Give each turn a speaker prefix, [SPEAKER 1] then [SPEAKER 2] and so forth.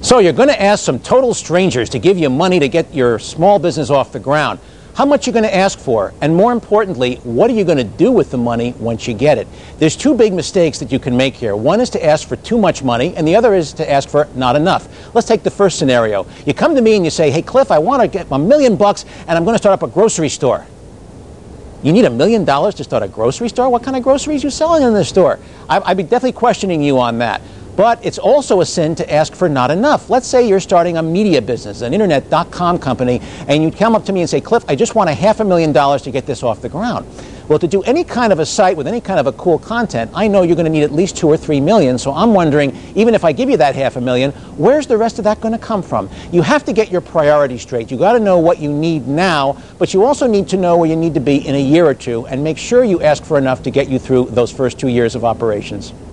[SPEAKER 1] So you're going to ask some total strangers to give you money to get your small business off the ground. How much are you going to ask for? And more importantly, what are you going to do with the money once you get it? There's two big mistakes that you can make here. One is to ask for too much money, and the other is to ask for not enough. Let's take the first scenario. You come to me and you say, hey, Cliff, I want to get $1 million and I'm going to start up a grocery store. You need $1 million to start a grocery store? What kind of groceries are you selling in the store? I'd be definitely questioning you on that. But it's also a sin to ask for not enough. Let's say you're starting a media business, an internet.com company, and you come up to me and say, Cliff, I just want $500,000 to get this off the ground. Well, to do any kind of a site with any kind of a cool content, I know you're going to need at least $2 or $3 million. So I'm wondering, even if I give you that $500,000, where's the rest of that going to come from? You have to get your priorities straight. You got to know what you need now, but you also need to know where you need to be in a year or two, and make sure you ask for enough to get you through those first 2 years of operations.